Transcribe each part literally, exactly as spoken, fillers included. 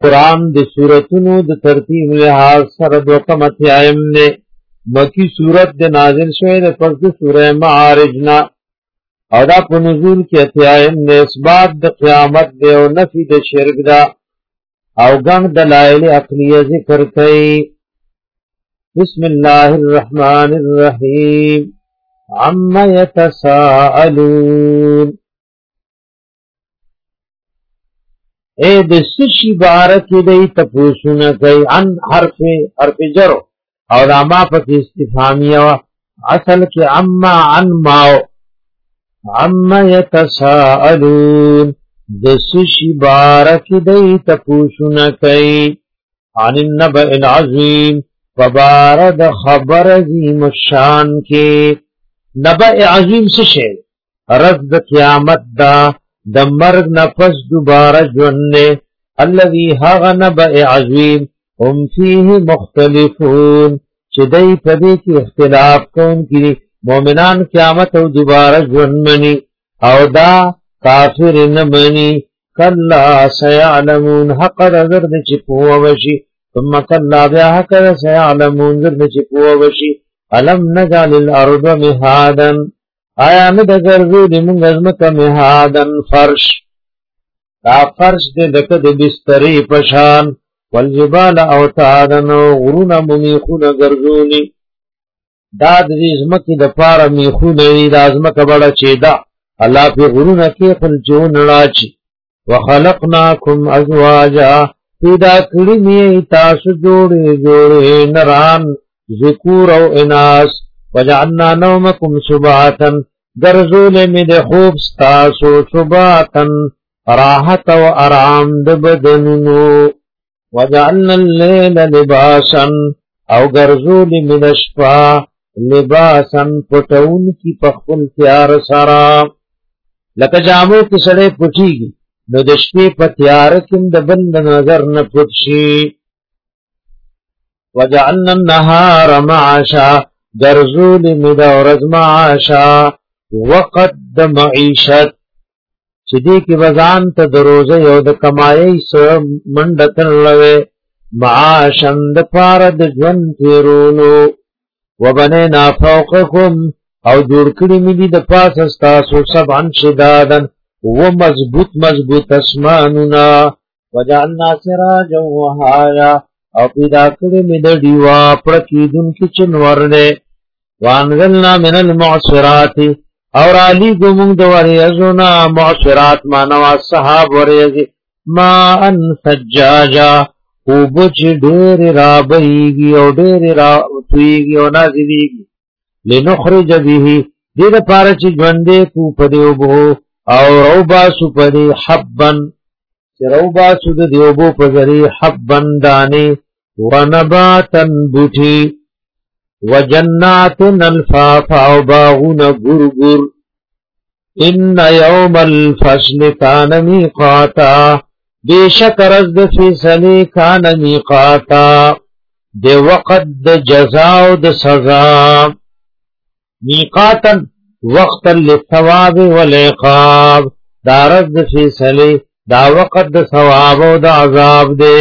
قرآن د سورتونو د ترتیب لحاظ سره دوکم اتیایم نے مکی سورت د نازل شوی د پس د سوره معارج نا او دا په نزول کې اتیایم نے اثبات د قیامت دی او نفی د شرک دا او ګڼ دلایل عقلیه ذکر کړي. بسم الله الرحمن الرحیم عما یتساءلون. اے د سشی بارک دی تپوسونه کوي عن حرف حرف جر او راما پکې استفهامیه اصل کې عما عن ماو عما یتساءلون د سشی بارک دی تپوسونه کوي عن النبأ العظیم فبارد خبر عظیم الشان کې. نبأ عظیم څه شی؟ رد قیامت دا د مرگ نفس دوباره ژوند الذي هغه نبأ عظیم هم فيه مختلفون چې دای په دې کې اختلاف کوونکي مؤمنان قیامت او دوباره ژوند مني او دا کافر نه مني. کلا سيعلمون حق نظر د چې پوه وشي ثم کلا بیا حق سيعلمون د چې پوه وشي. الم نجعل الارض مهادا آیا نه د ګرځو د موږ ازمکه مهادن فرش دا فرش دې دغه د بسترې پشان والجبال اوتادن غرونه میخونه ګرځولي دا د دې ازمکه د پاره میخونه وی د ازمکه بڑا چیدا الله په غرونه کې خپل جون راچی وخلقناکم ازواجا پیدا کړی می تاسو جوړې جوړې نران ذکور او اناس وجعلنا نومکم سباتن گرزول می د خوب ستاسو سباتن راحت و آرام د بدنونو وجعلنا اللیل لباسا او گرزول می د شپا لباسا پټون کی پخپل تیار سرا لکه جامو کی سړی پټیږي نو د شپې په تیار کې د بند نظر نه پټ شي. وجعلنا النهار معاشا گرزول می دا ورځ معاشا وقت د معیشت چې دې کې وزان ته د روزه یو د کمایي سره منډه تلوي معاشن د پاره د ژوند تیرولو وبنینا فوقکم او جوړ کړی مې دي د پاسه تاسو سبعن شدادن و مضبوط مضبوط اسمانونه وجعلنا سراجا وهایا او پیدا کړی مې د دیوا پر کېدونکو چنور نه وانزلنا من المعصرات اور علی گمونگ دواری ازونا معصرات مانوا صحاب وریزی ما ان سجاجا خوبچ دیر را بیگی او دیر را تویگی او نازلیگی لنخرج بیهی دیر پارچ جوندے کو پدیو بو او رو باسو پدی حبن چی رو باسو دیو بو پدری حبن دانے ونباتن بوٹی وجنات الفافا او باغون گرگر ان یوم الفصل کان میقاتا بیشک رزد فیصلی کان میقاتا دی وقت د جزاء د سزا میقاتا وقت للثواب والعقاب دا رزد فیصلی دا وقت د ثواب او د عذاب دی.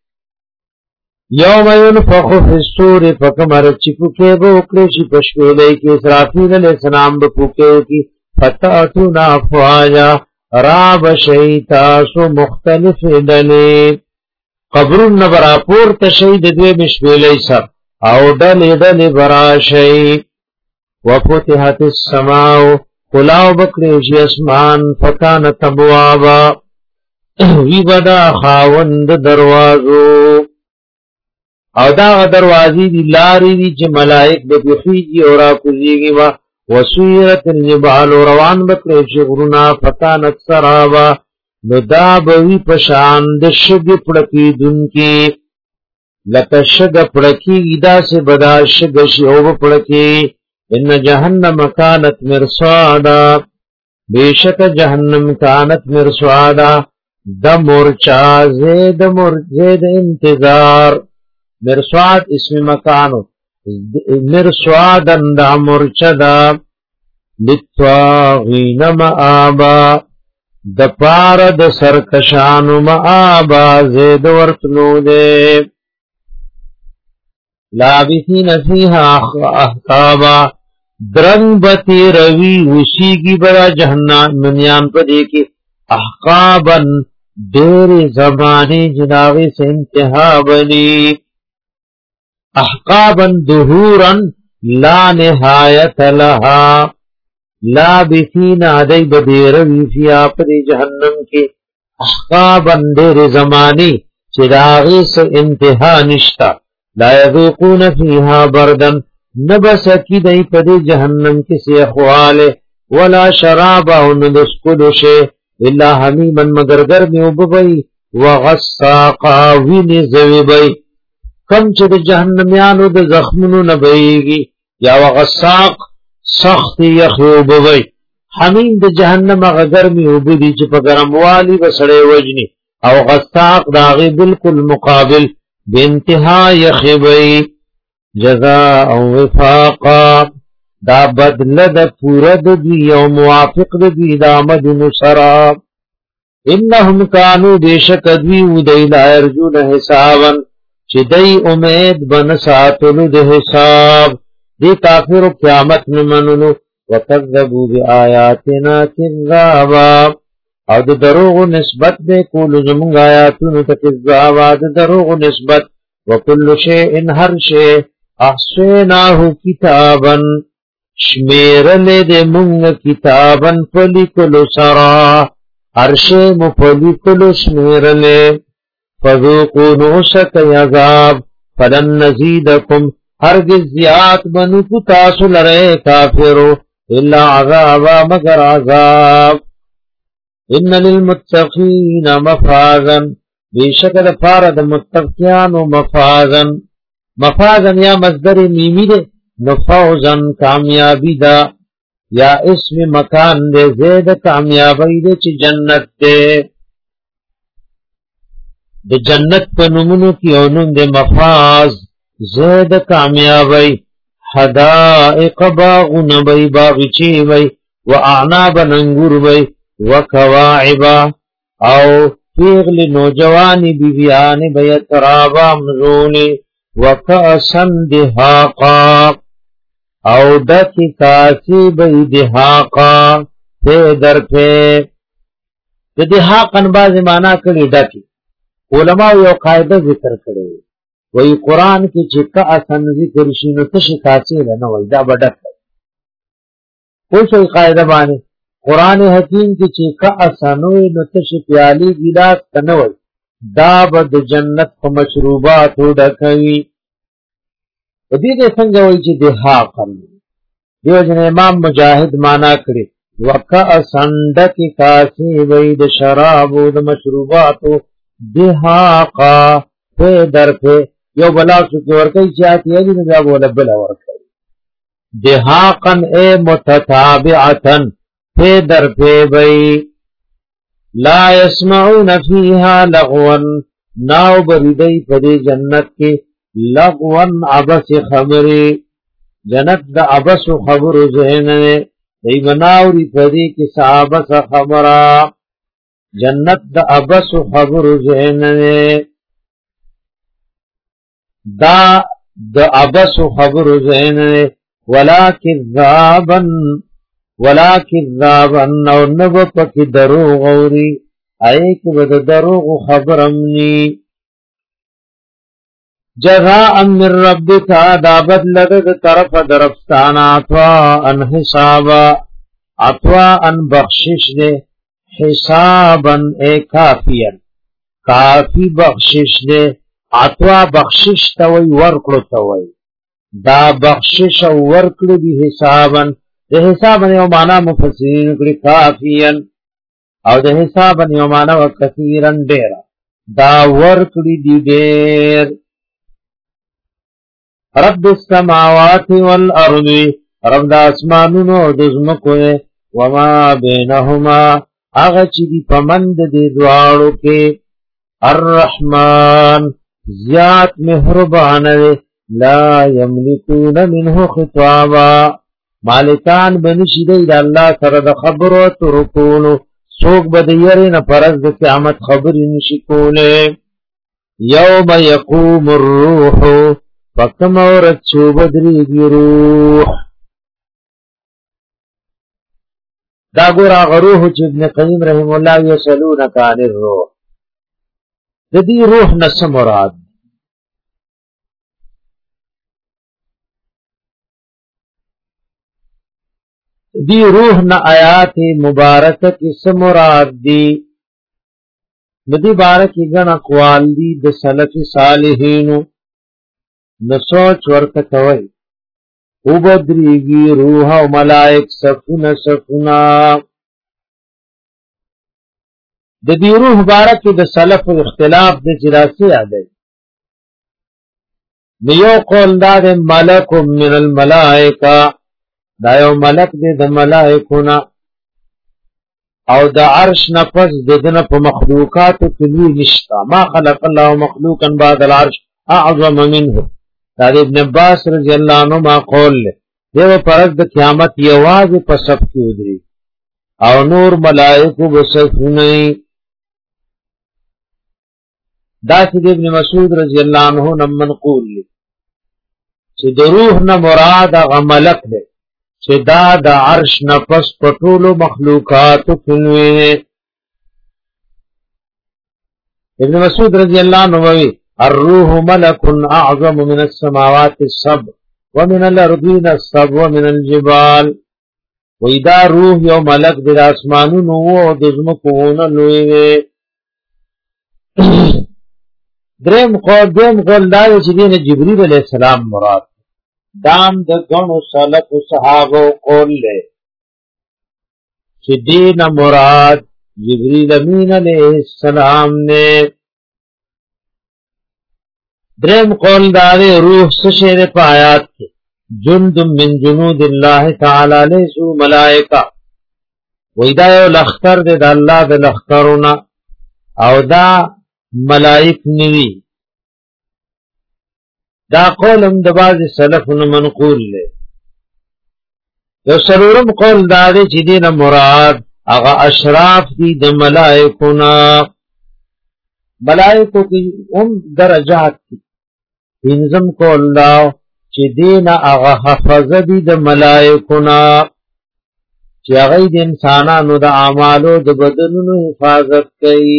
یوم ينفخ فی الصور فکمر چپکے بو اکڑے چی پشویلے کی اسرافیل علیہ السلام بپوکے کی فتاتون افواجا راب شیطاسو مختلف دلی قبرون نبرا پور تشید دوی مشویلے سر او دلی دلی برا شی وفتحت السماو قلاو بکریشی اسمان فکانت ابوابا وی بدا خاوند دروازو او دا دروازی دی لاری دی چه ملائک بپخیجی اور آکوزیگی و وسویرت الجبال روان بکریش غرونا فتانت سرابا نو دا بوی پشان د شگ پڑکی دن کی لکا شگ پڑکی گیدا سے بدا شگ شیوب پڑکی ان جہنم کانت مرسوادا بیشک جہنم کانت مرسوادا دا مرچا زید مرزید انتظار مرسواد اسم مکانو مرسوادن دا مرچدا للطاغین مآبا د پار د سرکشانو مآبا زید ورتلو دے لابثین فیها احقابا درنگ بتی روی وشیگی برا جہنم منیان پدے کی احقابا دیر زمانے جناغی سے انتہا بنی احقابا دہورا لا نہایت لہا لابثین عدی بدیر روی فیا پدے جہنم کے احقابا دیر زمانے جناغی سے انتہا نشتا لا یذوقون فیها بردن نبس کی دی پدی جہنم کسی اخوالے ولا شرابا ندسکل شے الا حمیما مگر گرمی وببئی وغساقا وین زویبئی کم چد جہنمیانو د زخمنو نبئیگی یا وغساق سخت یخی وببئی حمیم د جہنم اغا گرمی وبدی چپ گرموالی بسڑے وجنی او غساق داغی بالکل مقابل بانتہا یخبئی جزاء وفاقا دا بدل دا پورد دی او موافق دی دا مدن سراب انہم کانو بیشک دوی ودی لا ارجون حسابا چی دی امید بنساتلو دی حساب دی کافر قیامت نمنلو وکذبو بی آیاتنا کذابا او د دروغ نسبت دے کول زمونږ آیاتونو ته کذابا د دروغ نسبت وکل شیء هر شی احصیناه کتابا شمیرل دے مونږ کتابا فلیکلو سرا هر شی مفلیکلو شمیرل فذوقوا نوشک عذاب فلن نزیدکم هرگز زیاد بنو کو تاسو لرے کافرو الا عذابا مگر عذاب ان للمتقین مفازا بیشکل فارد متقیان و مفازا مفازا یا مصدر میمی دے نفوزا کامیابی دا یا اسم مکان دے زید کامیابی دے چی جنت دے دے جنت پا نمونو کی اونون دے مفاز زید کامیابی حدائق باغن بی باغچی بی و اعناب ننگر بی وکواعبا او پیغل نوجوانی بیویانی بیترابا مزونی وکاسن دحاقا او دکی کاسی بی دحاقا پی در پی دحاقن بازی مانا کری دکی علماء یو قائدہ ذکر کرے وی قرآن کی چکا اسن ذکر شینو تش کاسی لنا وی دا بدک کوئی قائدہ بانے قرآن حکیم کی چیکا اسانوی نتش پیالی گلاس تنوی دا بد جنت پا مشروبات ہو ڈکوی و دید سنگوی چی دہا قرمی دیو جن امام مجاہد مانا کری وکا اسندک کاسی وید شراب و دا مشروبات ہو دہا قا پی در پی یو بلا سکی ورکی چاہتی ہے جن جا بولا بلا ورکی دہا قن اے متتابعتن پی در پی بئی لا يسمعون فیہا لغوا ناو بریدئی پدی جنت کی لغوا عبس خبری جنت دا عبس خبر ذہن دی بناوری پدی کی سعبس خبرا جنت دا عبس خبر ذہن دا دا عبس خبر ذہن ولا کذابا ولا کذابا او نب پکی دروغ اوری ایک بد دروغ خبرمنی جزاء من ربک دا بدلد طرف درفستان عطواء حسابا عطواء بخشش دے حسابا اے کافیا کافی بخشش دے عطواء بخشش توی ورکلو توی دا بخشش ورکلو دی حسابا ده حسابن یو مانا مفسرین کلی کافین او ده حسابن یو مانا و کثیرن دیرا دا ورکلی دی دیر رب السماوات والارض رب دا اسمانون و دزمکوے وما بینهما آغا چی دی پمند دی دوارو کے الرحمن زیاد محربان لا یملکون منه خطابا مالکان بنشی دی دا اللہ سر دا خبر و ترکونو سوک بدیری نپرز د قیامت خبری نشی کولے یوم یقوم الروح وقتم عورت چو بدریگی روح دا گور آغا روح چی ابن قیم رحم اللہ یسلونک عن الروح دا دی روح نس مراد دی روح نا آیات مبارکہ کی سمراد دی ندی بارکی گن اقوال دی د سلف صالحینو نسوچ ورکتوئی او بدریگی روح و ملائک سفنا سفنا د دی روح بارکی د سلف اختلاف د جراسی آدھے نیو قول دا دے ملک من الملائکہ دا یو ملک دے د ملائکونا او د عرش نفس ددن په مخلوقاتو کلوی نشتا ما خلق الله مخلوقا بعد العرش اعظم منه دا ابن عباس رضی اللہ عنہ ما قول لے دیو پرز د قیامت یواز په صف کې ودری او نور ملائکو بصفنی دا چې ابن مسعود رضی اللہ عنہ نم منقول لے چې د روح نه مراد هغه ملک دی چې دا د عرش نفس پټولو مخلوقاتو کلوی ابن مسعود رضی اللہ عنہ وی الروح ملک اعظم من السماوات السبع ومن الارضین السبع ومن الجبال وی دا روح یو ملک د اسمانونو او د ځمکو نه لوی دی دریم قول دریم قول دا چې دین جبرئیل علیہ السلام مراد دام د گنو سلف صحابو قول لے چی دین مراد جبریل امین علیہ السلام نے درم قول دارے روح سشیر پایات کے جند من جنود اللہ تعالی لیسو ملائکہ ویدہ یو لختر دے دا اللہ دے لخترونا او دا ملائک نوی دا قولم د باز سلفن منقول لے یو سرورم قول دادے چی دین مراد اغا اشراف دی د ملائکونا ملائکو کی ام درجات کی انزم قول داو چی دین اغا حفظ دی د ملائکونا چی اغی دی انسانانو د اعمالو د بدنونو حفاظت کئی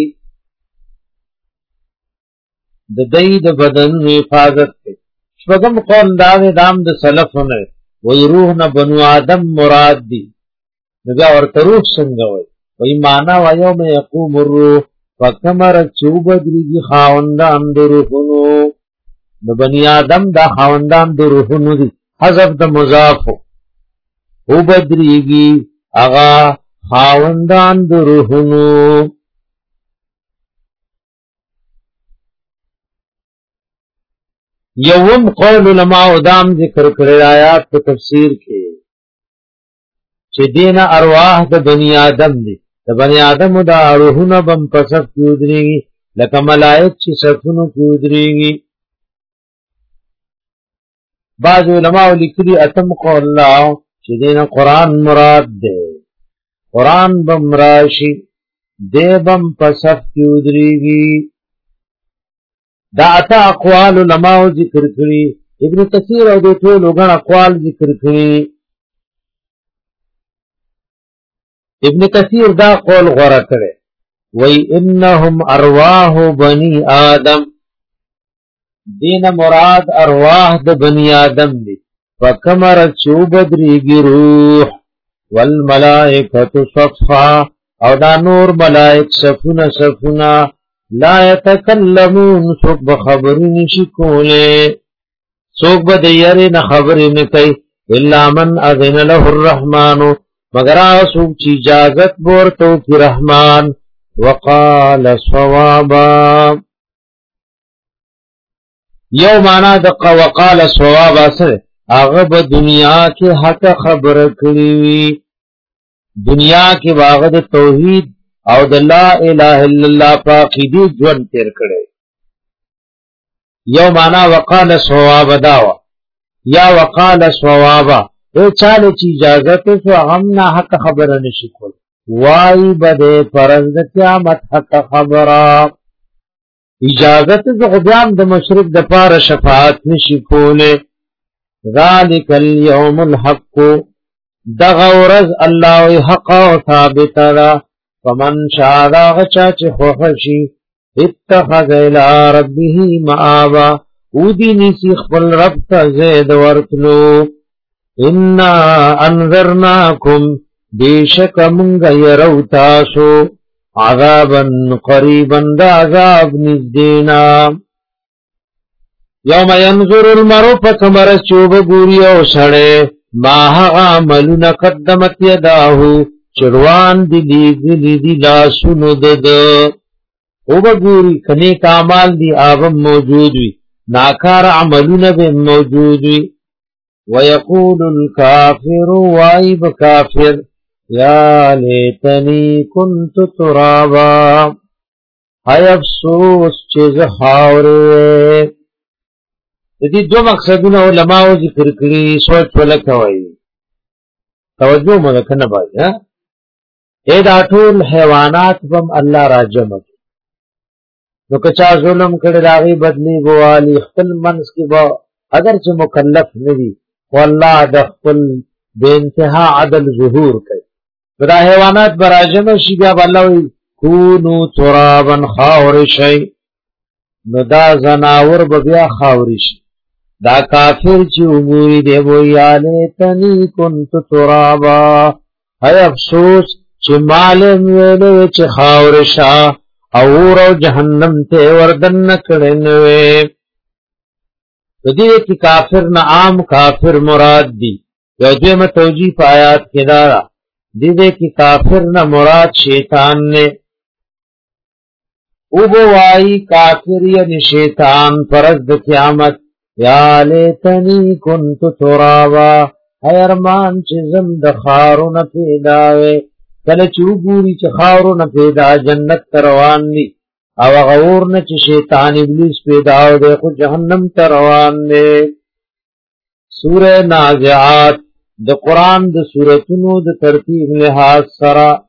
د دای د بدنونو حفاظت کوي شپږم قول دا دام د سلفونه وی روح نه بنو آدم مراد دی نو بیا ورته روح څنګه وای وی معنا و یوم یقوم الروح فکمر چوبدریږي خاوندان د روحونو د بنی آدم دا خاوندان د روحونو دي حذف د مضاف او بدریږي اغا خاوندان د روحونو یوم قول علماء دام ذکر کرے آیات په تفسیر کې چې دین ارواح د بنی آدم دي د بنی آدم د روحونه بم پسف کیودريږي لکه ملائک چې صفونو کیودريږي بعض علماء لیکلي اتم قول الله چې دین قرآن مراد ده قرآن بم راشي دی بم پسف کیودريږي دا اتا اقوال علماء ذکر کری ابن کثیر او دو ټول غن اقوال ذکر کری ابن کثیر دا قول غوړه کړي وای انهم ارواح بنی آدم دین مراد ارواح د بنی آدم دي فکمر چوبدریږي روح والملائکه صفا او دا نور ملائک صفونه صفونه لا يتكلمون سوک بخبر نشی کولے سوک بدیاری نخبر نکی الا من اذن له الرحمن مگر آسوک چی اجازت بورتو کی رحمان وقال صوابا یو مانا دقا وقال صوابا سر اغب دنیا کے حق خبر کریوی دنیا کے واغد توحید او د لا اله الا الله پاکیدی ژوند تیر کړي یو معنا وقال صواب داوا یا وقال صوابا او چاله چې اجازه ته سو هم نه حق خبره نشي کول وائی بدے پرز د قیامت حق خبرا اجازت د غبیان د مشرک د پار شفاعت نشی کوله ذالک اليوم الحق دغورز الله حق او ثابت را فمن شاء غچا چ خوشی اتخذ الى ربه مآبا ودی نسی خپل رب ته زید ورتلو انا انذرناکم بیشک منگ یرو تاسو عذابا قریبا دا عذاب نزدینا یوم ینظر المرء فکمر چوب گوری او سڑے ما هغا عملون قدمت یداهو چروان دی لیگلی دی لاسونو دد او بگوری کنے کامال دی آبم موجود وی ناکار عملون بے موجود وی ویقول الکافر وائب کافر یا لیتنی کنت ترابا های افسوس چیز خاورے دی دو مقصدون علماء ذکر کری سوچ ولکوئی توجہ مدکنہ بائی اے دا ټول حیوانات بم اللہ راجم نو کچا ظلم کړي راغي بدلی بوالی خپل منس کی با اگر چې مکلف ندی والله د خپل بے انتہا عدل ظهور کوي دا حیوانات براجم شي بیا الله وی کونو ترابا خاور شي نو دا زناور بیا خاور شي دا کافر چې وګوري دی ویاله تنی کنت ترابا hay افسوس چې مالم ویلې چې خاور شا اور او جهنم ته وردن کړنوي دې کې کافر نه عام کافر مراد دي یو دې متوجی آیات کې دا دې کې کافر نه مراد شیطان نه او بوای کافر یې شیطان پرز د قیامت یا لیتنی کنت ترابا ارمان چې زم د خارونه پیدا وې کله چې وګوري چې خارونه پیدا جنت روان دي او غور نه چې شیطان ابلیس پیدا او د جهنم ته روان دي سوره نازعات د قران د سوراتونو د ترتیب لحاظ سره